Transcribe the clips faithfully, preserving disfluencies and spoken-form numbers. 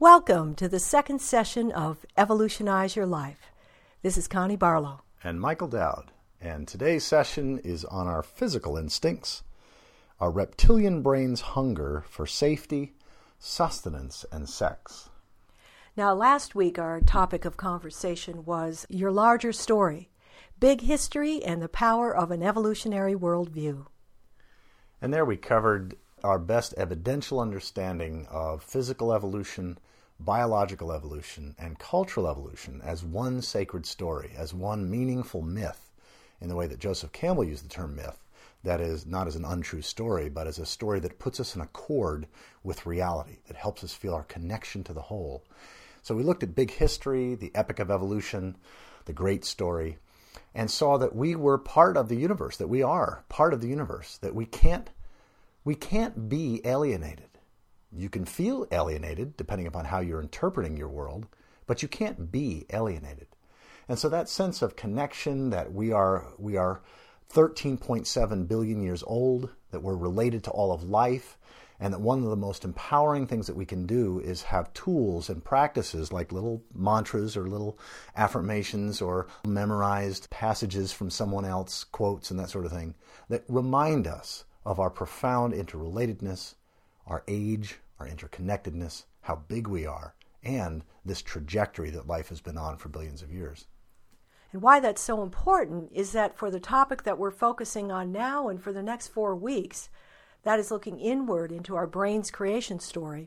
Welcome to the second session of Evolutionize Your Life. This is Connie Barlow. And Michael Dowd. And today's session is on our physical instincts, our reptilian brain's hunger for safety, sustenance, and sex. Now, last week our topic of conversation was your larger story, big history, and the power of an evolutionary worldview. And there we covered our best evidential understanding of physical evolution, biological evolution, and cultural evolution as one sacred story, as one meaningful myth, in the way that Joseph Campbell used the term myth, that is, not as an untrue story, but as a story that puts us in accord with reality, that helps us feel our connection to the whole. So we looked at big history, the epic of evolution, the great story, and saw that we were part of the universe, that we are part of the universe, that we can't, we can't be alienated. You can feel alienated, depending upon how you're interpreting your world, but you can't be alienated. And so that sense of connection, that we are we are thirteen point seven billion years old, that we're related to all of life, and that one of the most empowering things that we can do is have tools and practices like little mantras or little affirmations or memorized passages from someone else, quotes and that sort of thing, that remind us of our profound interrelatedness, our age, our interconnectedness, how big we are, and this trajectory that life has been on for billions of years. And why that's so important is that for the topic that we're focusing on now and for the next four weeks, that is looking inward into our brain's creation story,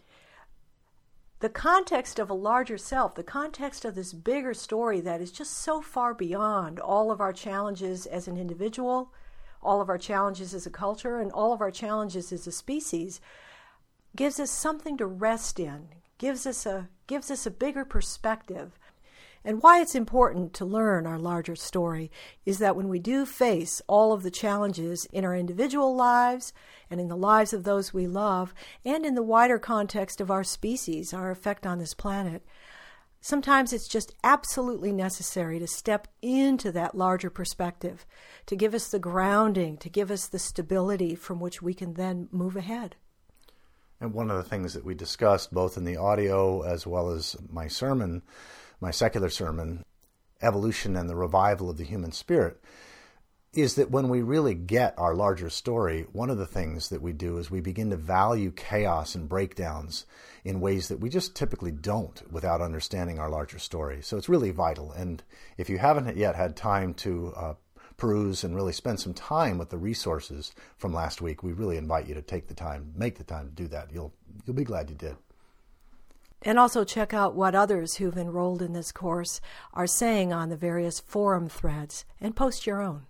the context of a larger self, the context of this bigger story that is just so far beyond all of our challenges as an individual, all of our challenges as a culture, and all of our challenges as a species, gives us something to rest in, gives us a gives us a bigger perspective. And why it's important to learn our larger story is that when we do face all of the challenges in our individual lives and in the lives of those we love, and in the wider context of our species, our effect on this planet, sometimes it's just absolutely necessary to step into that larger perspective, to give us the grounding, to give us the stability from which we can then move ahead. And one of the things that we discussed, both in the audio as well as my sermon, my secular sermon, Evolution and the Revival of the Human Spirit, is that when we really get our larger story, one of the things that we do is we begin to value chaos and breakdowns in ways that we just typically don't without understanding our larger story. So it's really vital. And if you haven't yet had time to uh, peruse and really spend some time with the resources from last week, we really invite you to take the time, make the time to do that. You'll you'll be glad you did. And also check out what others who've enrolled in this course are saying on the various forum threads, and post your own.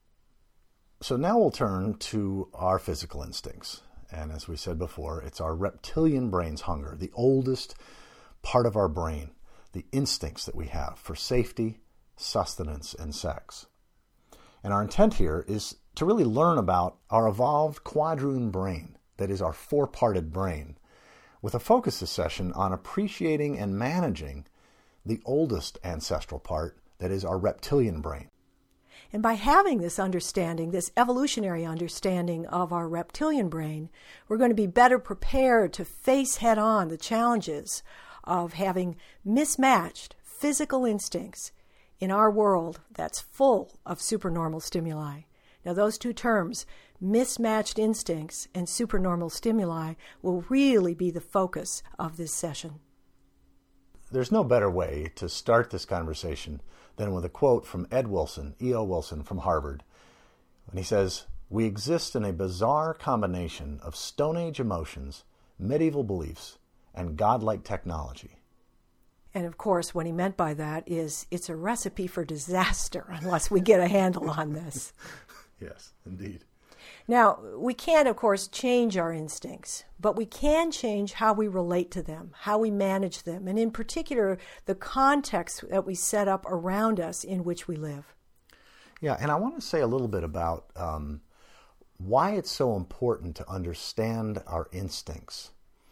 So now we'll turn to our physical instincts. And as we said before, it's our reptilian brain's hunger, the oldest part of our brain, the instincts that we have for safety, sustenance, and sex. And our intent here is to really learn about our evolved quadroon brain, that is our four-parted brain, with a focus this session on appreciating and managing the oldest ancestral part, that is our reptilian brain. And by having this understanding, this evolutionary understanding of our reptilian brain, we're going to be better prepared to face head-on the challenges of having mismatched physical instincts in our world that's full of supernormal stimuli. Now, those two terms, mismatched instincts and supernormal stimuli, will really be the focus of this session. There's no better way to start this conversation than with a quote from Ed Wilson, E O Wilson from Harvard, when he says, "We exist in a bizarre combination of Stone Age emotions, medieval beliefs, and godlike technology." And of course, what he meant by that is it's a recipe for disaster unless we get a handle on this. Yes, indeed. Now, we can't, of course, change our instincts, but we can change how we relate to them, how we manage them, and in particular, the context that we set up around us in which we live. Yeah, and I want to say a little bit about um, why it's so important to understand our instincts.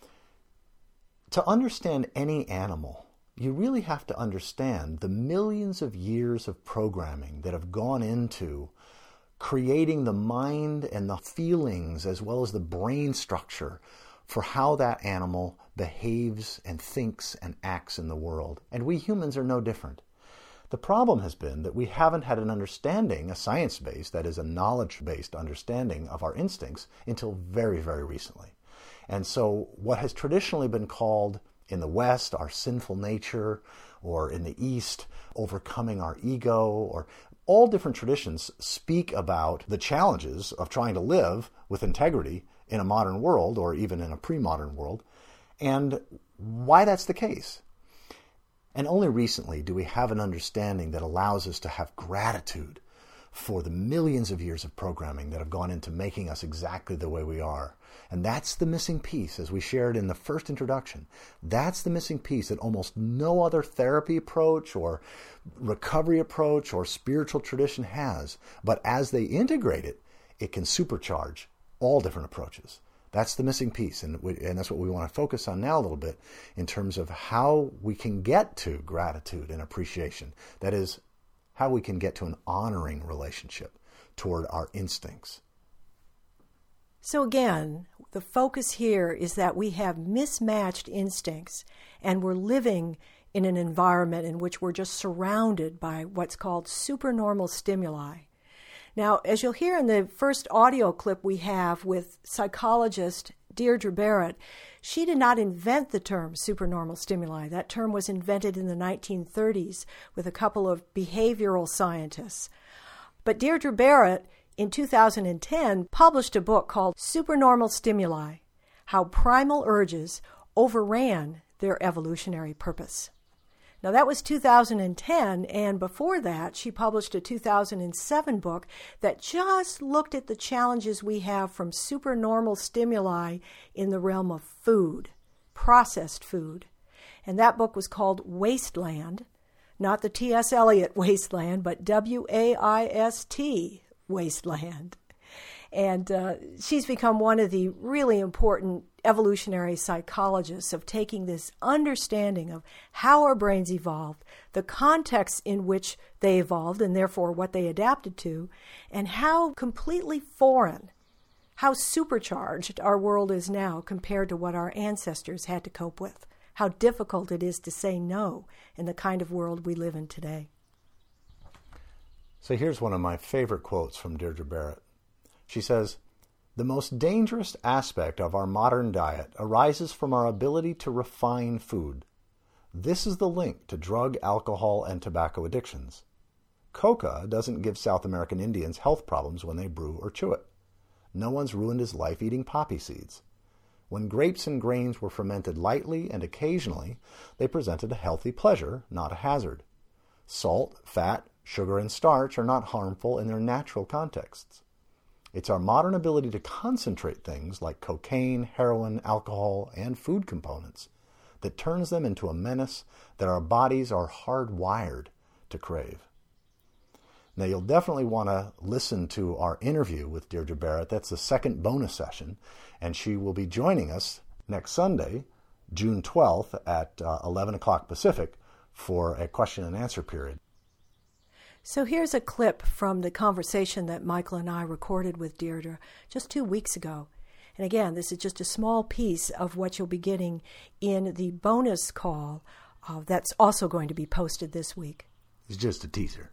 To understand any animal, you really have to understand the millions of years of programming that have gone into creating the mind and the feelings as well as the brain structure for how that animal behaves and thinks and acts in the world. And we humans are no different. The problem has been that we haven't had an understanding, a science-based, that is a knowledge-based understanding of our instincts until very, very recently. And so what has traditionally been called in the West our sinful nature, or in the East overcoming our ego, or all different traditions speak about the challenges of trying to live with integrity in a modern world, or even in a pre-modern world, and why that's the case. And only recently do we have an understanding that allows us to have gratitude for the millions of years of programming that have gone into making us exactly the way we are. And that's the missing piece, as we shared in the first introduction. That's the missing piece that almost no other therapy approach or recovery approach or spiritual tradition has. But as they integrate it, it can supercharge all different approaches. That's the missing piece, and, we, and that's what we want to focus on now a little bit in terms of how we can get to gratitude and appreciation. That is, how we can get to an honoring relationship toward our instincts. So again, the focus here is that we have mismatched instincts, and we're living in an environment in which we're just surrounded by what's called supernormal stimuli. Now, as you'll hear in the first audio clip we have with psychologist Deirdre Barrett, she did not invent the term supernormal stimuli. That term was invented in the nineteen thirties with a couple of behavioral scientists. But Deirdre Barrett, in two thousand ten, published a book called Supernormal Stimuli: How Primal Urges Overran Their Evolutionary Purpose. Now, that was two thousand ten, and before that, she published a two thousand seven book that just looked at the challenges we have from supernormal stimuli in the realm of food, processed food. And that book was called Wasteland, not the T S Eliot Wasteland, but W A I S T, Wasteland. And uh, she's become one of the really important evolutionary psychologists of taking this understanding of how our brains evolved, the context in which they evolved, and therefore what they adapted to, and how completely foreign, how supercharged our world is now compared to what our ancestors had to cope with, how difficult it is to say no in the kind of world we live in today. So here's one of my favorite quotes from Deirdre Barrett. She says, "The most dangerous aspect of our modern diet arises from our ability to refine food. This is the link to drug, alcohol, and tobacco addictions. Coca doesn't give South American Indians health problems when they brew or chew it. No one's ruined his life eating poppy seeds. When grapes and grains were fermented lightly and occasionally, they presented a healthy pleasure, not a hazard. Salt, fat, sugar, and starch are not harmful in their natural contexts. It's our modern ability to concentrate things like cocaine, heroin, alcohol, and food components that turns them into a menace that our bodies are hardwired to crave." Now, you'll definitely want to listen to our interview with Deirdre Barrett. That's the second bonus session, and she will be joining us next Sunday, June twelfth at uh, eleven o'clock Pacific for a question and answer period. So here's a clip from the conversation that Michael and I recorded with Deirdre just two weeks ago. And again, this is just a small piece of what you'll be getting in the bonus call uh, that's also going to be posted this week. It's just a teaser.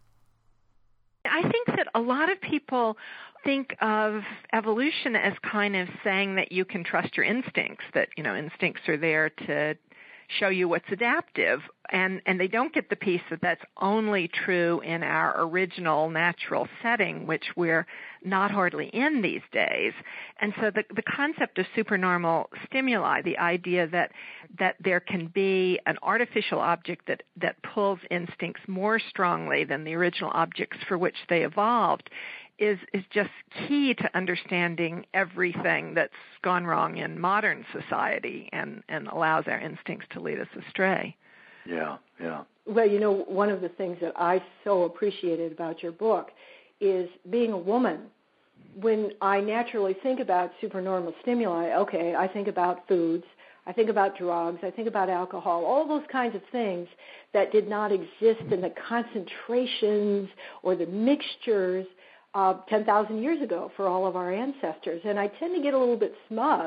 I think that a lot of people think of evolution as kind of saying that you can trust your instincts, that, you know, instincts are there to show you what's adaptive, and, and they don't get the piece that that's only true in our original natural setting, which we're not hardly in these days. And so the, the concept of supernormal stimuli, the idea that that there can be an artificial object that, that pulls instincts more strongly than the original objects for which they evolved, is is just key to understanding everything that's gone wrong in modern society and, and allows our instincts to lead us astray. Yeah, yeah. Well, you know, one of the things that I so appreciated about your book is being a woman. When I naturally think about supernormal stimuli, okay, I think about foods, I think about drugs, I think about alcohol, all those kinds of things that did not exist in the concentrations or the mixtures Uh, ten thousand years ago for all of our ancestors. And I tend to get a little bit smug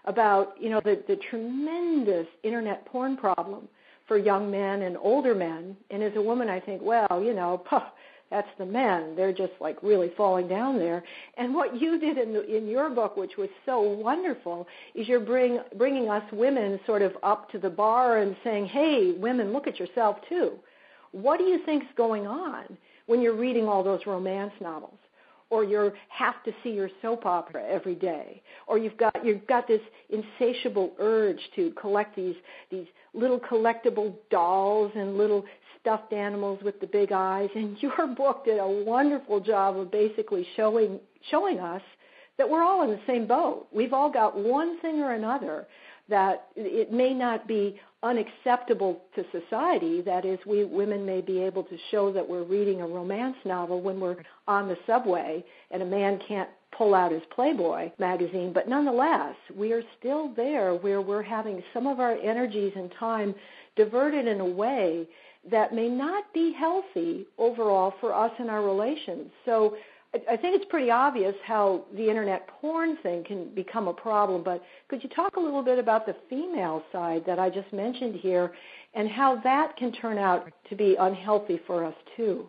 about, you know, the, the tremendous internet porn problem for young men and older men. And as a woman, I think, well, you know, puh, that's the men. They're just like really falling down there. And what you did in the, in your book, which was so wonderful, is you're bring, bringing us women sort of up to the bar and saying, hey, women, look at yourself too. What do you think's going on when you're reading all those romance novels? Or you have to see your soap opera every day, or you've got you've got this insatiable urge to collect these these little collectible dolls and little stuffed animals with the big eyes. And your book did a wonderful job of basically showing showing us that we're all in the same boat. We've all got one thing or another that it may not be unacceptable to society. That is, we women may be able to show that we're reading a romance novel when we're on the subway and a man can't pull out his Playboy magazine, but nonetheless, we are still there where we're having some of our energies and time diverted in a way that may not be healthy overall for us in our relations. So I think it's pretty obvious how the internet porn thing can become a problem, but could you talk a little bit about the female side that I just mentioned here and how that can turn out to be unhealthy for us too?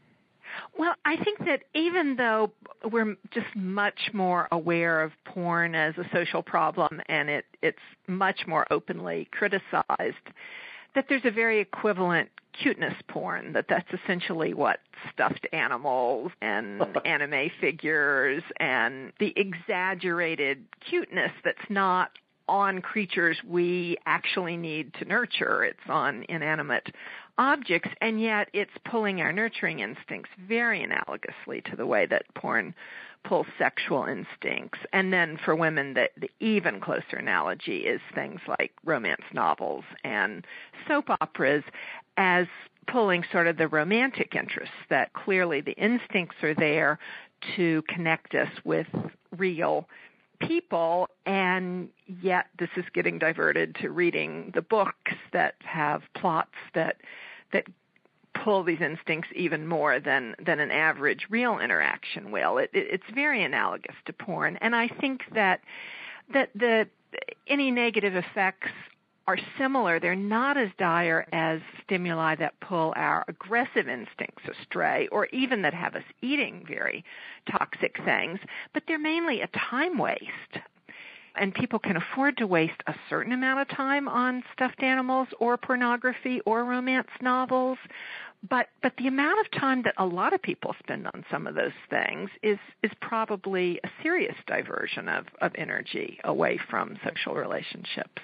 Well, I think that even though we're just much more aware of porn as a social problem and it, it's much more openly criticized, that there's a very equivalent cuteness porn, that that's essentially what stuffed animals and anime figures and the exaggerated cuteness that's not on creatures we actually need to nurture. It's on inanimate objects, and yet it's pulling our nurturing instincts very analogously to the way that porn pulls sexual instincts. And then for women, the, the even closer analogy is things like romance novels and soap operas as pulling sort of the romantic interests, that clearly the instincts are there to connect us with real people, and yet this is getting diverted to reading the books that have plots that that pull these instincts even more than, than an average real interaction will. It, it, it's very analogous to porn, and I think that that the any negative effects are similar. They're not as dire as stimuli that pull our aggressive instincts astray, or even that have us eating very toxic things, but they're mainly a time waste. And people can afford to waste a certain amount of time on stuffed animals or pornography or romance novels, but but the amount of time that a lot of people spend on some of those things is is probably a serious diversion of, of energy away from social relationships.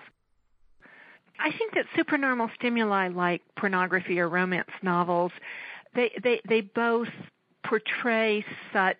I think that supernormal stimuli like pornography or romance novels, they, they, they both portray such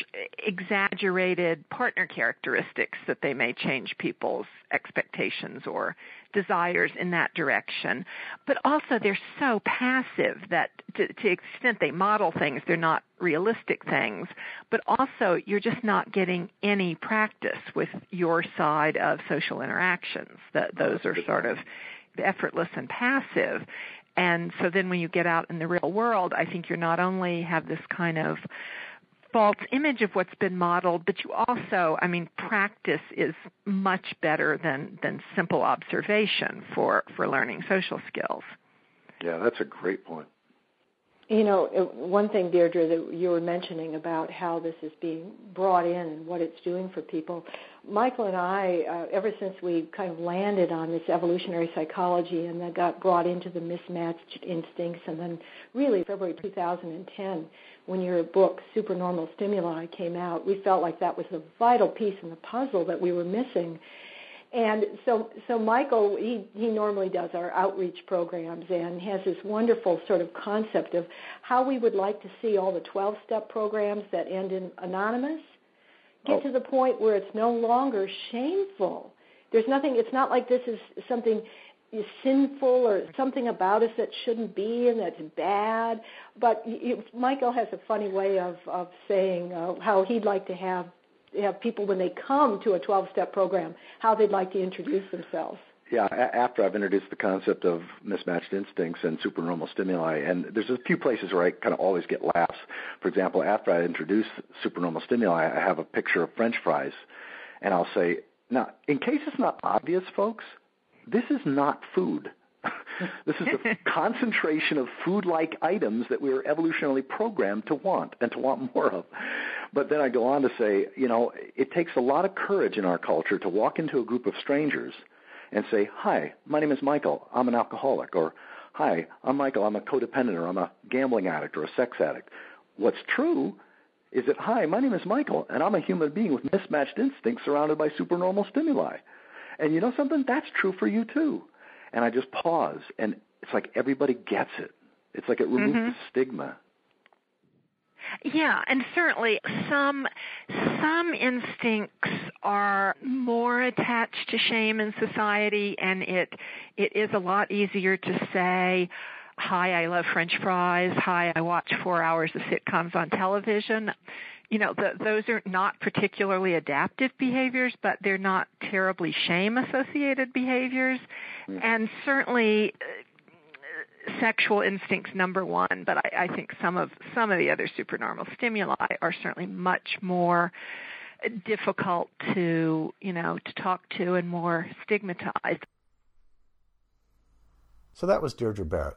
exaggerated partner characteristics that they may change people's expectations or desires in that direction. But also they're so passive that to, to the extent they model things, they're not realistic things. But also you're just not getting any practice with your side of social interactions. That those are sort of effortless and passive. And so then when you get out in the real world, I think you not only have this kind of false image of what's been modeled, but you also, I mean, practice is much better than, than simple observation for, for learning social skills. Yeah, that's a great point. You know, one thing, Deirdre, that you were mentioning about how this is being brought in and what it's doing for people, Michael and I, uh, ever since we kind of landed on this evolutionary psychology and then got brought into the mismatched instincts, and then really February two thousand ten, when your book, Supernormal Stimuli, came out, we felt like that was a vital piece in the puzzle that we were missing. And so, so Michael, he, he normally does our outreach programs and has this wonderful sort of concept of how we would like to see all the twelve-step programs that end in anonymous get oh. to the point where it's no longer shameful. There's nothing, it's not like this is something sinful or something about us that shouldn't be and that's bad. But you, Michael has a funny way of, of saying uh, how he'd like to have have people, when they come to a twelve-step program, how they'd like to introduce themselves. Yeah, after I've introduced the concept of mismatched instincts and supernormal stimuli, and there's a few places where I kind of always get laughs. For example, after I introduce supernormal stimuli, I have a picture of French fries, and I'll say, Now, in case it's not obvious, folks, this is not food. This is the concentration of food-like items that we are evolutionarily programmed to want and to want more of. But then I go on to say, you know, it takes a lot of courage in our culture to walk into a group of strangers and say, hi, my name is Michael, I'm an alcoholic, or hi, I'm Michael, I'm a codependent, or I'm a gambling addict or a sex addict. What's true is that, hi, my name is Michael, and I'm a human being with mismatched instincts surrounded by supernormal stimuli. And you know something? That's true for you too. And I just pause, and it's like everybody gets it. It's like it removes mm-hmm. the stigma. Yeah, and certainly some some instincts are more attached to shame in society, and it it is a lot easier to say, hi, I love French fries, hi, I watch four hours of sitcoms on television. You know, the, those are not particularly adaptive behaviors, but they're not terribly shame-associated behaviors. Mm-hmm. And certainly uh, sexual instincts, number one, but I, I think some of some of the other supernormal stimuli are certainly much more difficult to, you know, to talk to and more stigmatized. So that was Deirdre Barrett.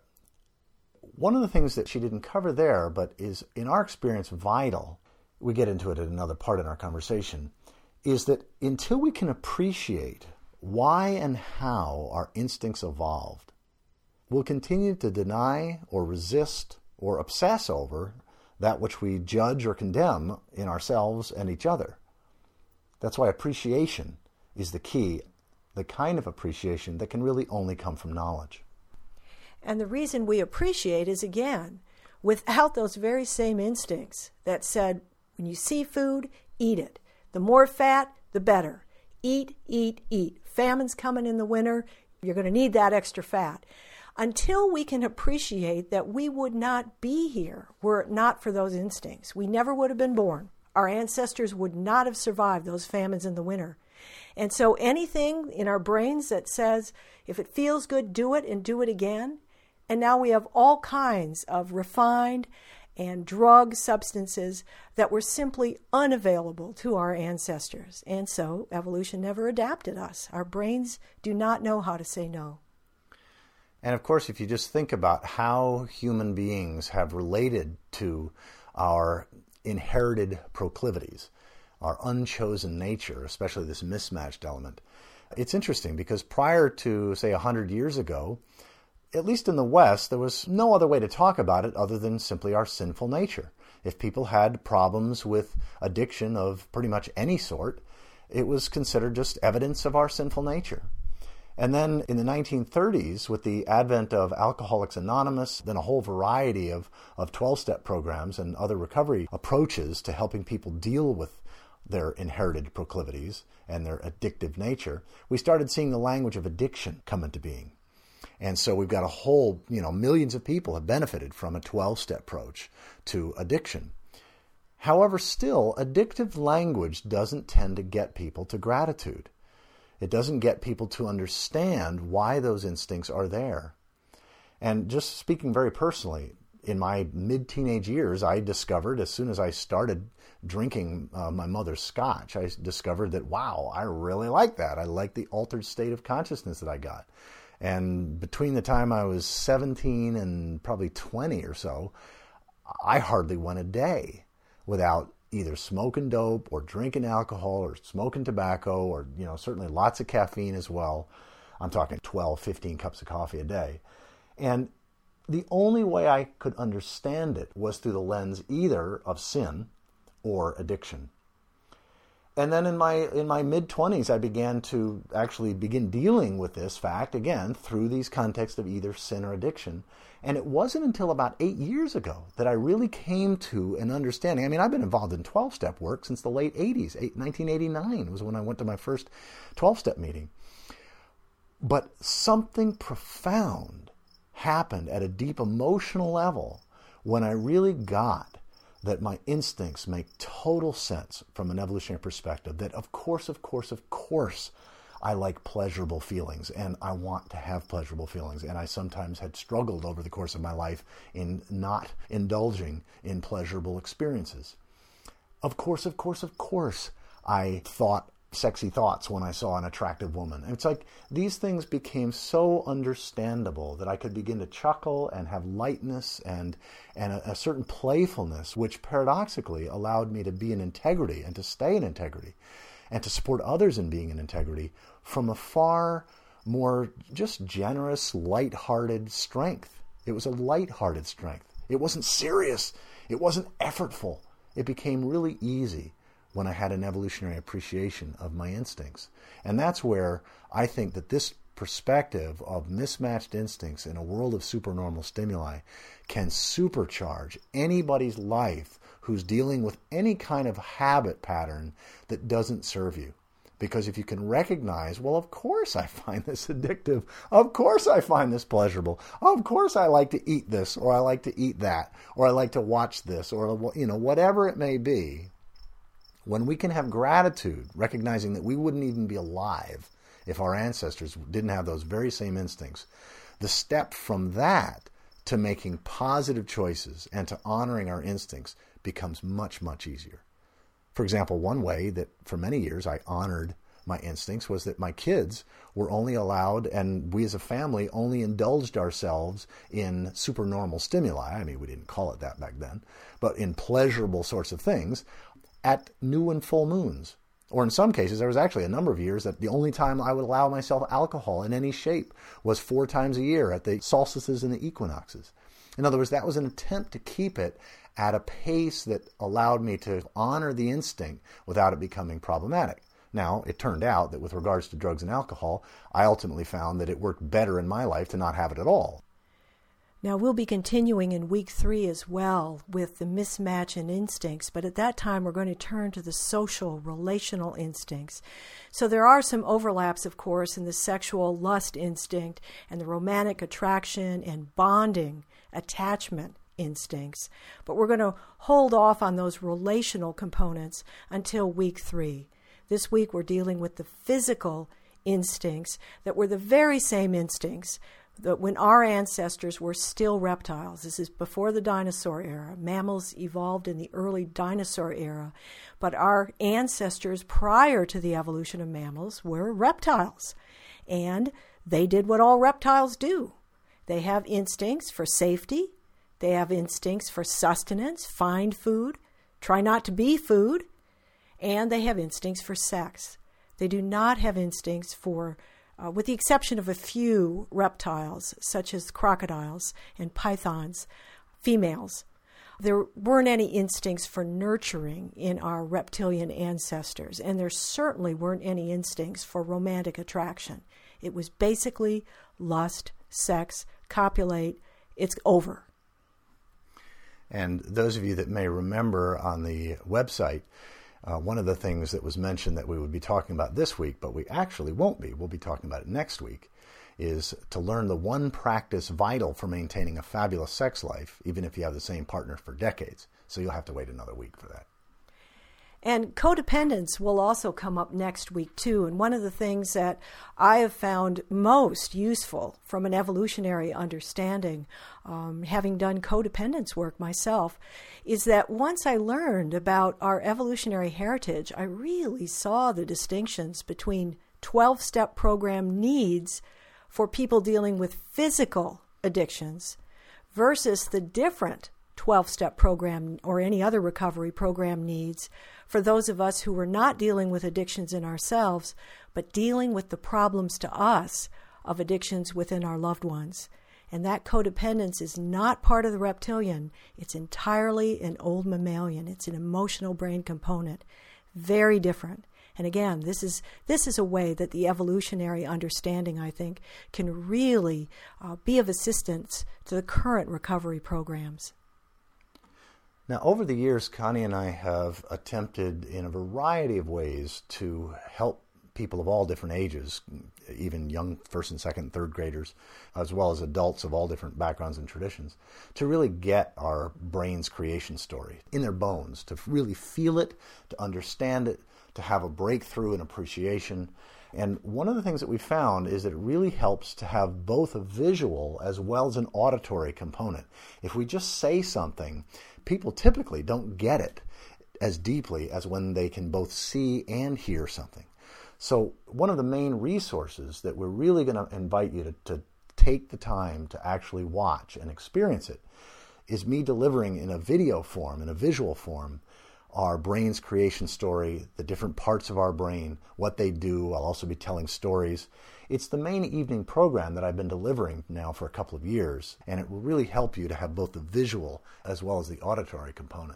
One of the things that she didn't cover there, but is, in our experience, vital, we get into it at another part in our conversation, is that until we can appreciate why and how our instincts evolved, we'll continue to deny or resist or obsess over that which we judge or condemn in ourselves and each other. That's why appreciation is the key, the kind of appreciation that can really only come from knowledge. And the reason we appreciate is, again, without those very same instincts that said, when you see food, eat it. The more fat, the better. Eat, eat, eat. Famine's coming in the winter. You're going to need that extra fat. Until we can appreciate that we would not be here were it not for those instincts. We never would have been born. Our ancestors would not have survived those famines in the winter. And so anything in our brains that says, if it feels good, do it and do it again. And now we have all kinds of refined and drug substances that were simply unavailable to our ancestors. And so evolution never adapted us. Our brains do not know how to say no. And of course, if you just think about how human beings have related to our inherited proclivities, our unchosen nature, especially this mismatched element, it's interesting because prior to, say, one hundred years ago, at least in the West, there was no other way to talk about it other than simply our sinful nature. If people had problems with addiction of pretty much any sort, it was considered just evidence of our sinful nature. And then in the nineteen thirties, with the advent of Alcoholics Anonymous, then a whole variety of, of twelve-step programs and other recovery approaches to helping people deal with their inherited proclivities and their addictive nature, we started seeing the language of addiction come into being. And so we've got a whole, you know, millions of people have benefited from a twelve-step approach to addiction. However, still, addictive language doesn't tend to get people to gratitude. It doesn't get people to understand why those instincts are there. And just speaking very personally, in my mid-teenage years, I discovered, as soon as I started drinking uh, my mother's scotch, I discovered that, wow, I really like that. I like the altered state of consciousness that I got. And between the time I was seventeen and probably twenty or so, I hardly went a day without either smoking dope or drinking alcohol or smoking tobacco or, you know, certainly lots of caffeine as well. I'm talking twelve, fifteen cups of coffee a day. And the only way I could understand it was through the lens either of sin or addiction. And then in my in my mid-twenties, I began to actually begin dealing with this fact, again, through these contexts of either sin or addiction. And it wasn't until about eight years ago that I really came to an understanding. I mean, I've been involved in twelve-step work since the late eighties. nineteen eighty-nine was when I went to my first twelve-step meeting. But something profound happened at a deep emotional level when I really got that my instincts make total sense from an evolutionary perspective, that of course, of course, of course, I like pleasurable feelings and I want to have pleasurable feelings. And I sometimes had struggled over the course of my life in not indulging in pleasurable experiences. Of course, of course, of course, I thought sexy thoughts when I saw an attractive woman. And it's like these things became so understandable that I could begin to chuckle and have lightness and and a, a certain playfulness, which paradoxically allowed me to be in integrity and to stay in integrity and to support others in being in integrity from a far more just generous, light-hearted strength. It was a light-hearted strength. It wasn't serious. It wasn't effortful. It became really easy when I had an evolutionary appreciation of my instincts. And that's where I think that this perspective of mismatched instincts in a world of supernormal stimuli can supercharge anybody's life who's dealing with any kind of habit pattern that doesn't serve you. Because if you can recognize, well, of course I find this addictive. Of course I find this pleasurable. Of course I like to eat this, or I like to eat that, or I like to watch this, or, you know, whatever it may be. When we can have gratitude, recognizing that we wouldn't even be alive if our ancestors didn't have those very same instincts, the step from that to making positive choices and to honoring our instincts becomes much, much easier. For example, one way that for many years I honored my instincts was that my kids were only allowed, and we as a family only indulged ourselves in supernormal stimuli. I mean, we didn't call it that back then, but in pleasurable sorts of things at new and full moons. Or in some cases, there was actually a number of years that the only time I would allow myself alcohol in any shape was four times a year at the solstices and the equinoxes. In other words, that was an attempt to keep it at a pace that allowed me to honor the instinct without it becoming problematic. Now, it turned out that with regards to drugs and alcohol, I ultimately found that it worked better in my life to not have it at all. Now, we'll be continuing in week three as well with the mismatch in instincts, but at that time we're going to turn to the social, relational instincts. So there are some overlaps, of course, in the sexual lust instinct and the romantic attraction and bonding attachment instincts, but we're going to hold off on those relational components until week three. This week we're dealing with the physical instincts that were the very same instincts that when our ancestors were still reptiles. This is before the dinosaur era. Mammals evolved in the early dinosaur era, but our ancestors prior to the evolution of mammals were reptiles, and they did what all reptiles do. They have instincts for safety. They have instincts for sustenance, find food, try not to be food, and they have instincts for sex. They do not have instincts for Uh, with the exception of a few reptiles, such as crocodiles and pythons, females. There weren't any instincts for nurturing in our reptilian ancestors, and there certainly weren't any instincts for romantic attraction. It was basically lust, sex, copulate, it's over. And those of you that may remember on the website, Uh, one of the things that was mentioned that we would be talking about this week, but we actually won't be, we'll be talking about it next week, is to learn the one practice vital for maintaining a fabulous sex life, even if you have the same partner for decades. So you'll have to wait another week for that. And codependence will also come up next week, too. And one of the things that I have found most useful from an evolutionary understanding, um, having done codependence work myself, is that once I learned about our evolutionary heritage, I really saw the distinctions between twelve-step program needs for people dealing with physical addictions versus the different twelve-step program or any other recovery program needs for those of us who were not dealing with addictions in ourselves, but dealing with the problems to us of addictions within our loved ones. And that codependence is not part of the reptilian. It's entirely an old mammalian. It's an emotional brain component. Very different. And again, this is this is a way that the evolutionary understanding, I think, can really uh, be of assistance to the current recovery programs. Now, over the years, Connie and I have attempted in a variety of ways to help people of all different ages, even young first and second, third graders, as well as adults of all different backgrounds and traditions, to really get our brain's creation story in their bones, to really feel it, to understand it, to have a breakthrough in appreciation. And one of the things that we found is that it really helps to have both a visual as well as an auditory component. If we just say something, people typically don't get it as deeply as when they can both see and hear something. So one of the main resources that we're really going to invite you to, to take the time to actually watch and experience it is me delivering in a video form, in a visual form, our brain's creation story, the different parts of our brain, what they do. I'll also be telling stories. It's the main evening program that I've been delivering now for a couple of years, and it will really help you to have both the visual as well as the auditory component.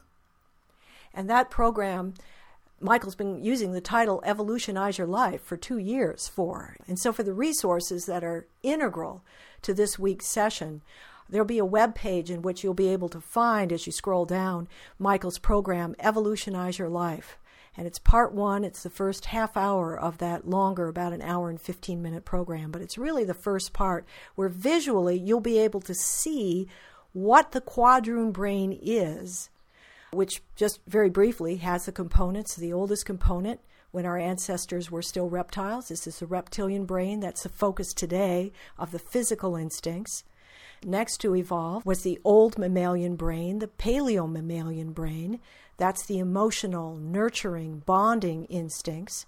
And that program, Michael's been using the title Evolutionize Your Life for two years for. And so for the resources that are integral to this week's session, there'll be a web page in which you'll be able to find, as you scroll down, Michael's program, Evolutionize Your Life. And it's part one. It's the first half hour of that longer, about an hour and fifteen minute program. But it's really the first part where visually you'll be able to see what the quadroon brain is, which just very briefly has the components. The oldest component when our ancestors were still reptiles. This is the reptilian brain. That's the focus today of the physical instincts. Next to evolve was the old mammalian brain, the paleomammalian brain. That's the emotional, nurturing, bonding instincts.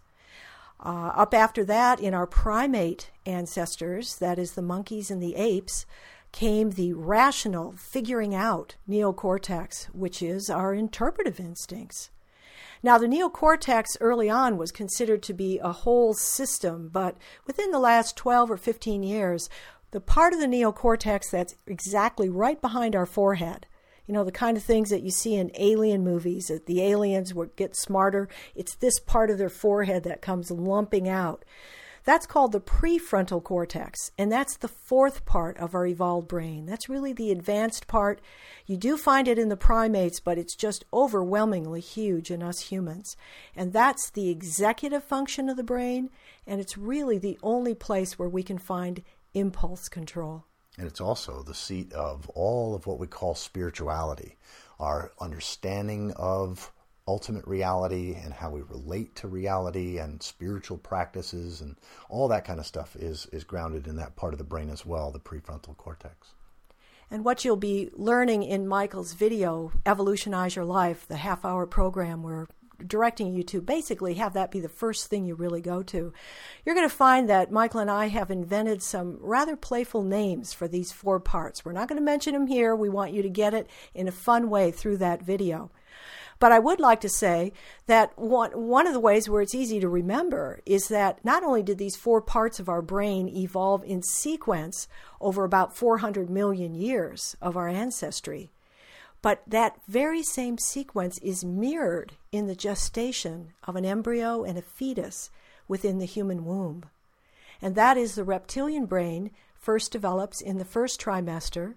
Uh, up after that, in our primate ancestors, that is the monkeys and the apes, came the rational, figuring out neocortex, which is our interpretive instincts. Now, the neocortex early on was considered to be a whole system, but within the last twelve or fifteen years, the part of the neocortex that's exactly right behind our forehead, you know, the kind of things that you see in alien movies, that the aliens would get smarter, it's this part of their forehead that comes lumping out. That's called the prefrontal cortex, and that's the fourth part of our evolved brain. That's really the advanced part. You do find it in the primates, but it's just overwhelmingly huge in us humans. And that's the executive function of the brain, and it's really the only place where we can find impulse control. And it's also the seat of all of what we call spirituality, our understanding of ultimate reality and how we relate to reality and spiritual practices and all that kind of stuff is, is grounded in that part of the brain as well, the prefrontal cortex. And what you'll be learning in Michael's video, Evolutionize Your Life, the half-hour program we're directing you to, basically have that be the first thing you really go to. You're going to find that Michael and I have invented some rather playful names for these four parts. We're not going to mention them here. We want you to get it in a fun way through that video. But I would like to say that one, one of the ways where it's easy to remember is that not only did these four parts of our brain evolve in sequence over about four hundred million years of our ancestry, but that very same sequence is mirrored in the gestation of an embryo and a fetus within the human womb. And that is the reptilian brain first develops in the first trimester.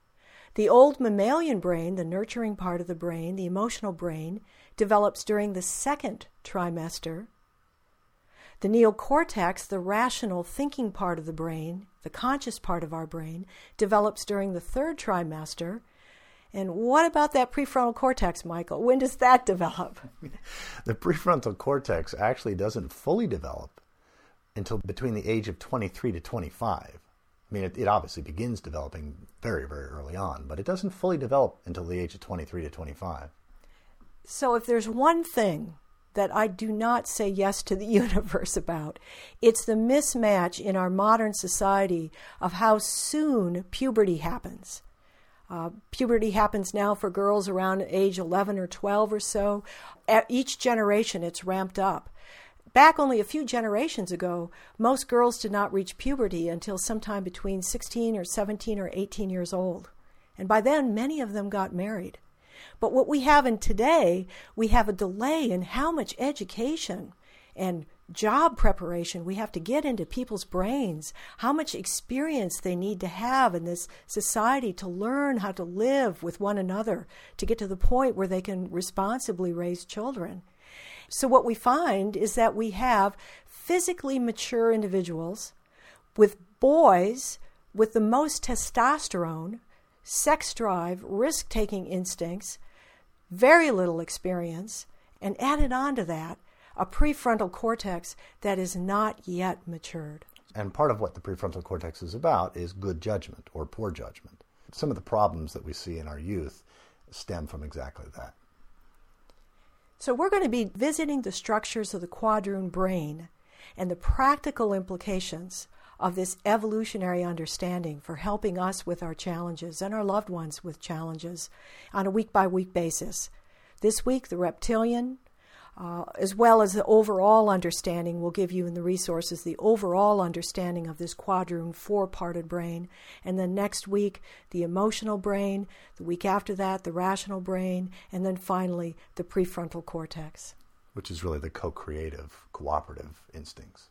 The old mammalian brain, the nurturing part of the brain, the emotional brain, develops during the second trimester. The neocortex, the rational thinking part of the brain, the conscious part of our brain, develops during the third trimester. And what about that prefrontal cortex, Michael? When does that develop? The prefrontal cortex actually doesn't fully develop until between the age of twenty-three to twenty-five. I mean, it, it obviously begins developing very, very early on, but it doesn't fully develop until the age of twenty-three to twenty-five. So if there's one thing that I do not say yes to the universe about, it's the mismatch in our modern society of how soon puberty happens. Uh, puberty happens now for girls around age eleven or twelve or so. At each generation, it's ramped up. Back only a few generations ago, most girls did not reach puberty until sometime between sixteen or seventeen or eighteen years old. And by then, many of them got married. But what we have in today, we have a delay in how much education and job preparation we have to get into people's brains, how much experience they need to have in this society to learn how to live with one another, to get to the point where they can responsibly raise children. So what we find is that we have physically mature individuals with boys with the most testosterone, sex drive, risk-taking instincts, very little experience, and added on to that, a prefrontal cortex that is not yet matured. And part of what the prefrontal cortex is about is good judgment or poor judgment. Some of the problems that we see in our youth stem from exactly that. So we're going to be visiting the structures of the quadroon brain. and the practical implications of this evolutionary understanding for helping us with our challenges and our loved ones with challenges on a week-by-week basis. This week, the reptilian, uh, as well as the overall understanding, will give you in the resources the overall understanding of this quadroon four-parted brain. And then next week, the emotional brain, the week after that, the rational brain, and then finally, the prefrontal cortex. Which is really the co-creative, cooperative instincts.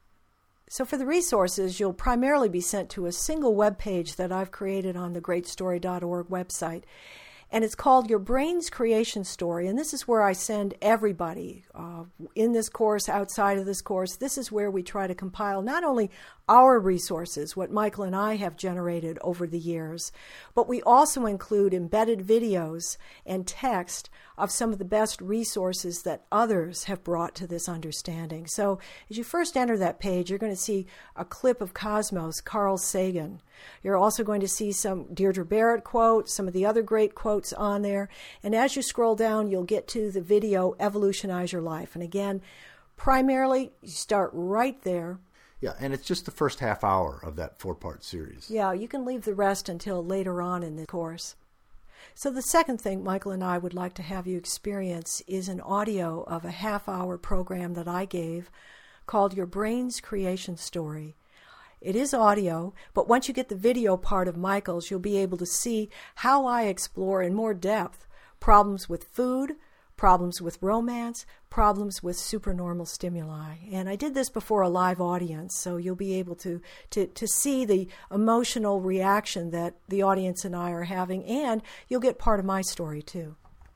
So for the resources, you'll primarily be sent to a single web page that I've created on the great story dot org website. And it's called Your Brain's Creation Story. And this is where I send everybody uh, in this course, outside of this course. This is where we try to compile not only our resources, what Michael and I have generated over the years, but we also include embedded videos and text of some of the best resources that others have brought to this understanding. So as you first enter that page, you're going to see a clip of Cosmos, Carl Sagan. You're also going to see some Deirdre Barrett quotes, some of the other great quotes on there. And as you scroll down, you'll get to the video, Evolutionize Your Life. And again, primarily, you start right there. Yeah, and it's just the first half hour of that four-part series. Yeah, you can leave the rest until later on in the course. So the second thing Michael and I would like to have you experience is an audio of a half-hour program that I gave called Your Brain's Creation Story. It is audio, but once you get the video part of Michael's, you'll be able to see how I explore in more depth problems with food, problems with romance, problems with supernormal stimuli. And I did this before a live audience, so you'll be able to, to, to see the emotional reaction that the audience and I are having, and you'll get part of my story too.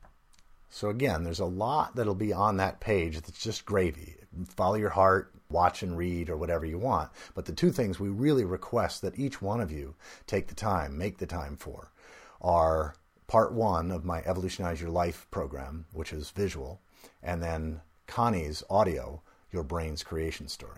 So again, there's a lot that'll be on that page that's just gravy. Follow your heart, watch and read, or whatever you want. But the two things we really request that each one of you take the time, make the time for, are part one of my Evolutionize Your Life program, which is visual, and then Connie's audio, Your Brain's Creation Story.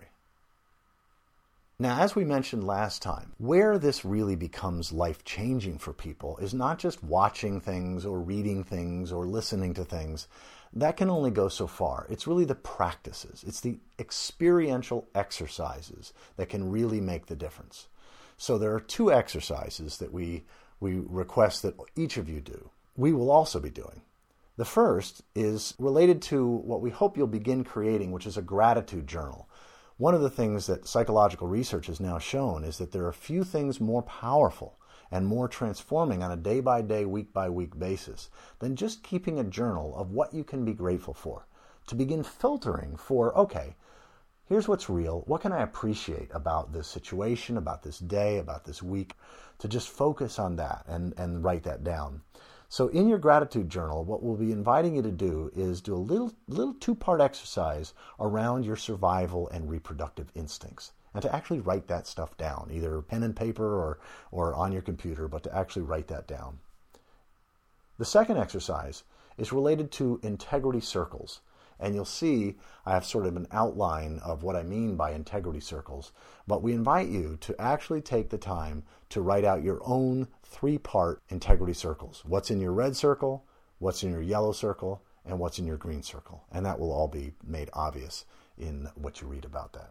Now, as we mentioned last time, where this really becomes life-changing for people is not just watching things or reading things or listening to things. That can only go so far. It's really the practices. It's the experiential exercises that can really make the difference. So there are two exercises that we, we request that each of you do. We will also be doing. The first is related to what we hope you'll begin creating, which is a gratitude journal. One of the things that psychological research has now shown is that there are few things more powerful and more transforming on a day-by-day, week-by-week basis than just keeping a journal of what you can be grateful for. To begin filtering for, okay, here's what's real. What can I appreciate about this situation, about this day, about this week? To just focus on that and, and write that down. So in your gratitude journal, what we'll be inviting you to do is do a little, little two-part exercise around your survival and reproductive instincts, and to actually write that stuff down, either pen and paper or, or on your computer, but to actually write that down. The second exercise is related to integrity circles. And you'll see I have sort of an outline of what I mean by integrity circles. But we invite you to actually take the time to write out your own three-part integrity circles. What's in your red circle, what's in your yellow circle, and what's in your green circle. And that will all be made obvious in what you read about that.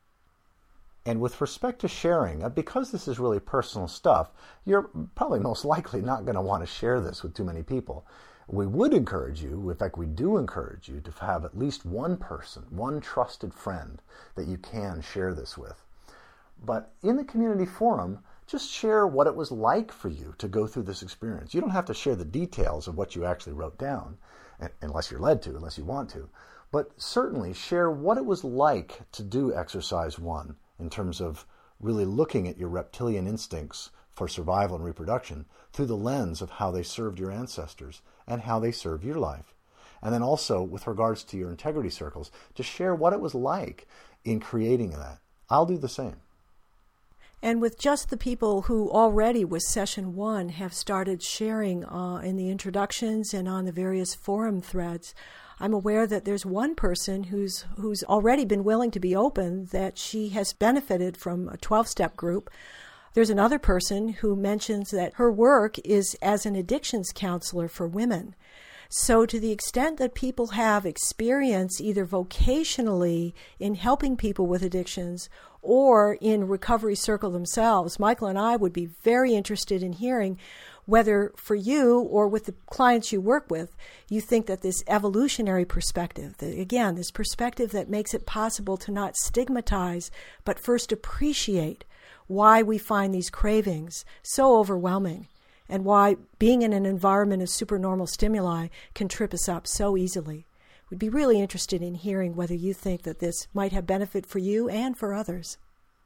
And with respect to sharing, because this is really personal stuff, you're probably most likely not going to want to share this with too many people. We would encourage you, in fact we do encourage you, to have at least one person, one trusted friend that you can share this with. But in the community forum, just share what it was like for you to go through this experience. You don't have to share the details of what you actually wrote down, unless you're led to, unless you want to. But certainly share what it was like to do exercise one in terms of really looking at your reptilian instincts for survival and reproduction through the lens of how they served your ancestors and how they serve your life. And then also, with regards to your integrity circles, to share what it was like in creating that. I'll do the same. And with just the people who already with session one have started sharing uh, in the introductions and on the various forum threads, I'm aware that there's one person who's who's already been willing to be open, that she has benefited from a twelve-step group. There's another person who mentions that her work is as an addictions counselor for women. So to the extent that people have experience either vocationally in helping people with addictions or in Recovery Circle themselves, Michael and I would be very interested in hearing whether for you or with the clients you work with, you think that this evolutionary perspective, that, again, this perspective that makes it possible to not stigmatize, but first appreciate why we find these cravings so overwhelming and why being in an environment of supernormal stimuli can trip us up so easily. We'd be really interested in hearing whether you think that this might have benefit for you and for others.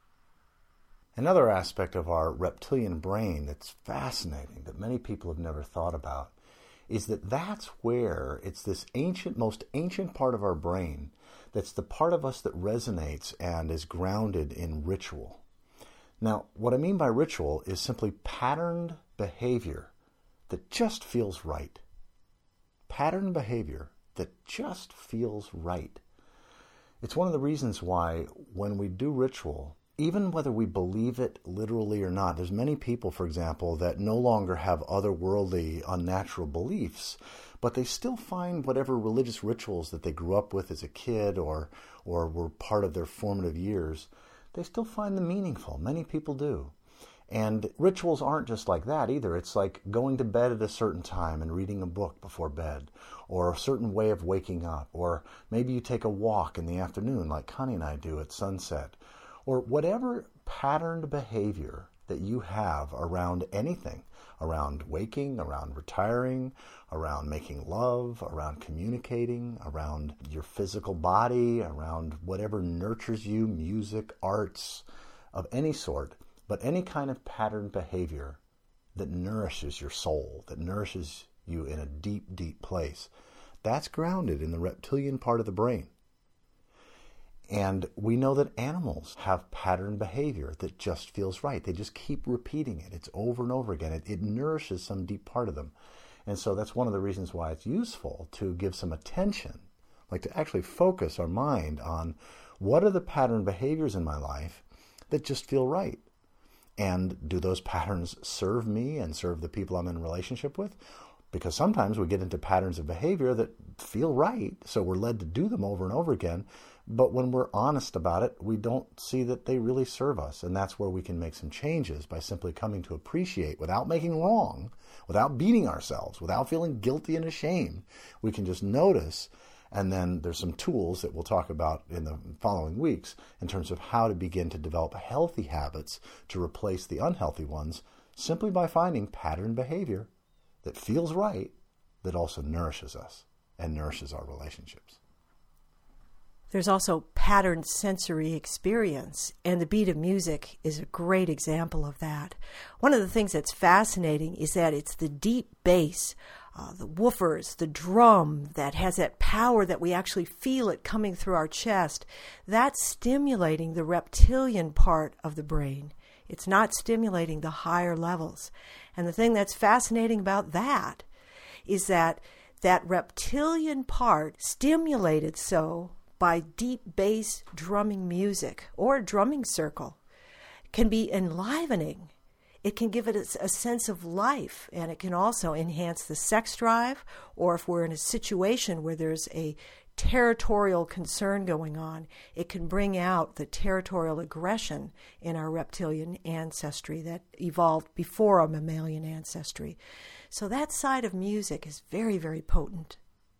Another aspect of our reptilian brain that's fascinating, that many people have never thought about, is that that's where it's this ancient, most ancient part of our brain that's the part of us that resonates and is grounded in ritual. Now, what I mean by ritual is simply patterned behavior that just feels right. Patterned behavior that just feels right. It's one of the reasons why when we do ritual, even whether we believe it literally or not, there's many people, for example, that no longer have otherworldly, unnatural beliefs, but they still find whatever religious rituals that they grew up with as a kid or or were part of their formative years, they still find them meaningful. Many people do. And rituals aren't just like that either. It's like going to bed at a certain time and reading a book before bed, or a certain way of waking up, or maybe you take a walk in the afternoon like Connie and I do at sunset, or whatever patterned behavior that you have around anything, around waking, around retiring, around making love, around communicating, around your physical body, around whatever nurtures you, music, arts of any sort, but any kind of patterned behavior that nourishes your soul, that nourishes you in a deep, deep place, that's grounded in the reptilian part of the brain. And we know that animals have patterned behavior that just feels right. They just keep repeating it. It's over and over again. It, it nourishes some deep part of them. And so that's one of the reasons why it's useful to give some attention, like to actually focus our mind on what are the patterned behaviors in my life that just feel right. And do those patterns serve me and serve the people I'm in a relationship with? Because sometimes we get into patterns of behavior that feel right, so we're led to do them over and over again. But when we're honest about it, we don't see that they really serve us. And that's where we can make some changes by simply coming to appreciate, without making wrong, without beating ourselves, without feeling guilty and ashamed. We can just notice. And then there's some tools that we'll talk about in the following weeks in terms of how to begin to develop healthy habits to replace the unhealthy ones, simply by finding patterned behavior that feels right, that also nourishes us and nourishes our relationships. There's also patterned sensory experience, and the beat of music is a great example of that. One of the things that's fascinating is that it's the deep bass, uh, the woofers, the drum that has that power that we actually feel it coming through our chest. That's stimulating the reptilian part of the brain. It's not stimulating the higher levels. And the thing that's fascinating about that is that that reptilian part stimulated so by deep bass drumming music or a drumming circle can be enlivening. It can give it a, a sense of life, and it can also enhance the sex drive, or if we're in a situation where there's a territorial concern going on, it can bring out the territorial aggression in our reptilian ancestry that evolved before our mammalian ancestry. So that side of music is very, very potent.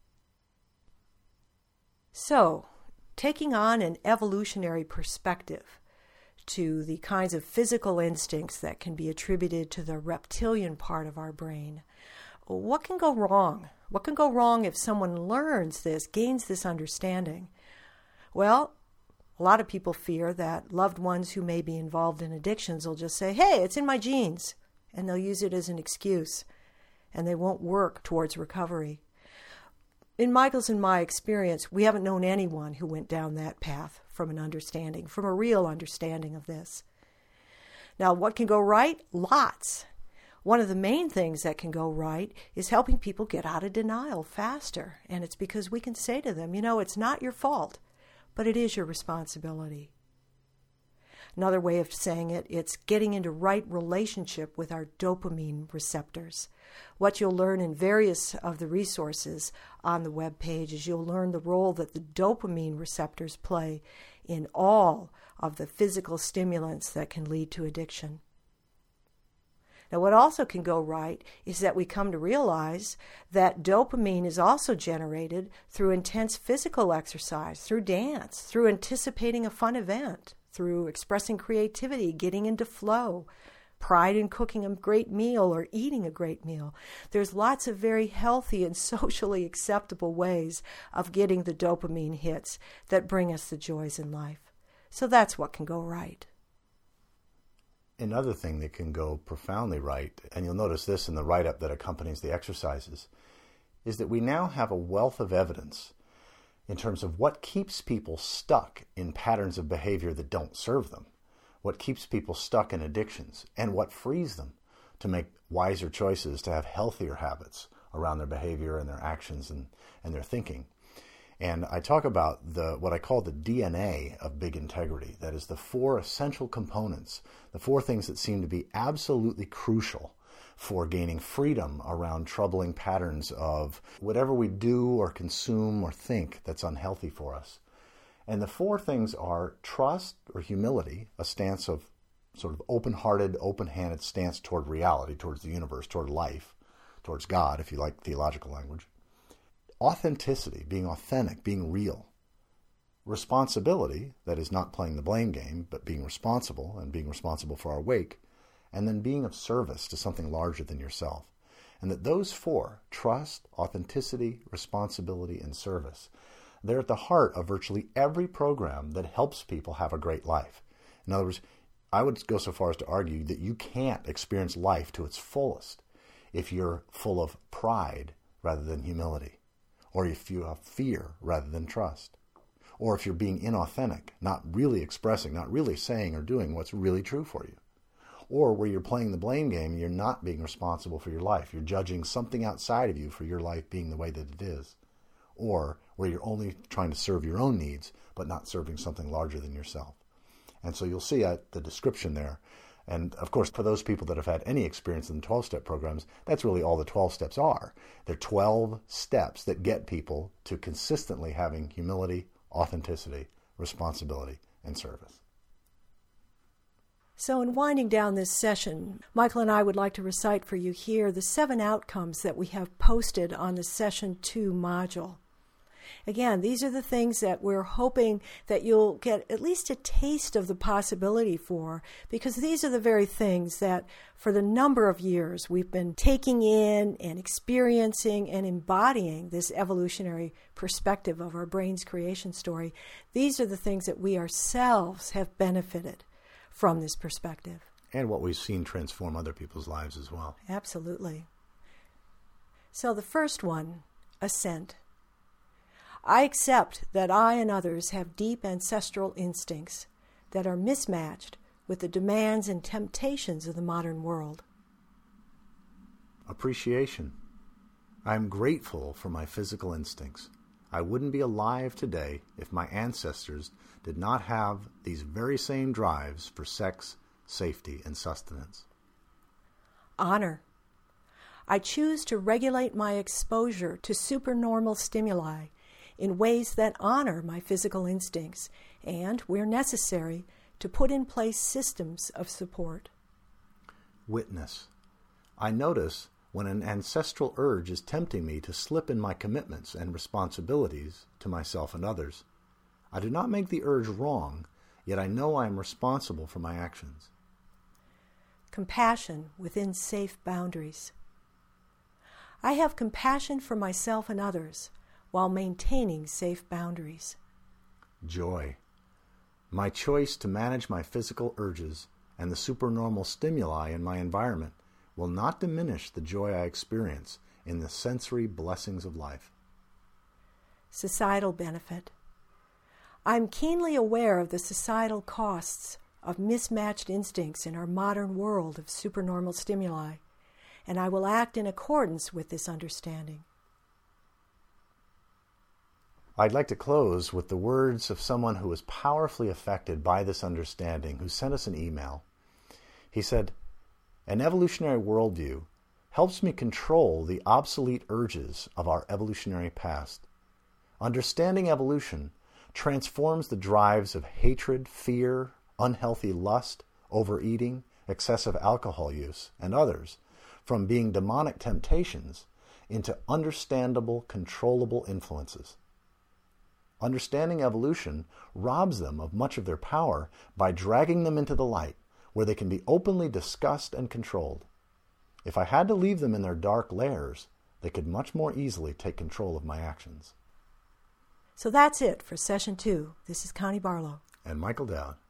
So, taking on an evolutionary perspective to the kinds of physical instincts that can be attributed to the reptilian part of our brain, what can go wrong? What can go wrong if someone learns this, gains this understanding? Well, a lot of people fear that loved ones who may be involved in addictions will just say, hey, it's in my genes, and they'll use it as an excuse, and they won't work towards recovery. In Michael's and my experience, we haven't known anyone who went down that path from an understanding, from a real understanding of this. Now, what can go right? Lots. One of the main things that can go right is helping people get out of denial faster. And it's because we can say to them, you know, it's not your fault, but it is your responsibility. Another way of saying it, it's getting into right relationship with our dopamine receptors. What you'll learn in various of the resources on the web page is you'll learn the role that the dopamine receptors play in all of the physical stimulants that can lead to addiction. Now, what also can go right is that we come to realize that dopamine is also generated through intense physical exercise, through dance, through anticipating a fun event, through expressing creativity, getting into flow, pride in cooking a great meal or eating a great meal. There's lots of very healthy and socially acceptable ways of getting the dopamine hits that bring us the joys in life. So that's what can go right. Another thing that can go profoundly right, and you'll notice this in the write-up that accompanies the exercises, is that we now have a wealth of evidence in terms of what keeps people stuck in patterns of behavior that don't serve them, what keeps people stuck in addictions, and what frees them to make wiser choices, to have healthier habits around their behavior and their actions and, and their thinking. And I talk about the what I call the D N A of big integrity. That is the four essential components, the four things that seem to be absolutely crucial for gaining freedom around troubling patterns of whatever we do or consume or think that's unhealthy for us. And the four things are trust or humility, a stance of sort of open-hearted, open-handed stance toward reality, towards the universe, toward life, towards God, if you like theological language. Authenticity, being authentic, being real. Responsibility, that is not playing the blame game, but being responsible and being responsible for our wake. And then being of service to something larger than yourself. And that those four, trust, authenticity, responsibility, and service, they're at the heart of virtually every program that helps people have a great life. In other words, I would go so far as to argue that you can't experience life to its fullest if you're full of pride rather than humility, or if you have fear rather than trust, or if you're being inauthentic, not really expressing, not really saying or doing what's really true for you, or where you're playing the blame game and you're not being responsible for your life. You're judging something outside of you for your life being the way that it is, or where you're only trying to serve your own needs but not serving something larger than yourself. And so you'll see uh, the description there. And of course, for those people that have had any experience in the twelve-step programs, that's really all the twelve steps are. They're twelve steps that get people to consistently having humility, authenticity, responsibility, and service. So in winding down this session, Michael and I would like to recite for you here the seven outcomes that we have posted on the Session two module. Again, these are the things that we're hoping that you'll get at least a taste of the possibility for, because these are the very things that for the number of years we've been taking in and experiencing and embodying this evolutionary perspective of our brain's creation story. These are the things that we ourselves have benefited from this perspective. And what we've seen transform other people's lives as well. Absolutely. So the first one, assent. I accept that I and others have deep ancestral instincts that are mismatched with the demands and temptations of the modern world. Appreciation. I am grateful for my physical instincts. I wouldn't be alive today if my ancestors did not have these very same drives for sex, safety, and sustenance. Honor. I choose to regulate my exposure to supernormal stimuli in ways that honor my physical instincts and, where necessary, to put in place systems of support. Witness. I notice when an ancestral urge is tempting me to slip in my commitments and responsibilities to myself and others. I do not make the urge wrong, yet I know I am responsible for my actions. Compassion within safe boundaries. I have compassion for myself and others while maintaining safe boundaries. Joy. My choice to manage my physical urges and the supernormal stimuli in my environment will not diminish the joy I experience in the sensory blessings of life. Societal benefit. I'm keenly aware of the societal costs of mismatched instincts in our modern world of supernormal stimuli, and I will act in accordance with this understanding. I'd like to close with the words of someone who was powerfully affected by this understanding, who sent us an email. He said, "An evolutionary worldview helps me control the obsolete urges of our evolutionary past. Understanding evolution transforms the drives of hatred, fear, unhealthy lust, overeating, excessive alcohol use, and others from being demonic temptations into understandable, controllable influences. Understanding evolution robs them of much of their power by dragging them into the light, where they can be openly discussed and controlled. If I had to leave them in their dark lairs, they could much more easily take control of my actions." So that's it for Session two. This is Connie Barlow. And Michael Dowd.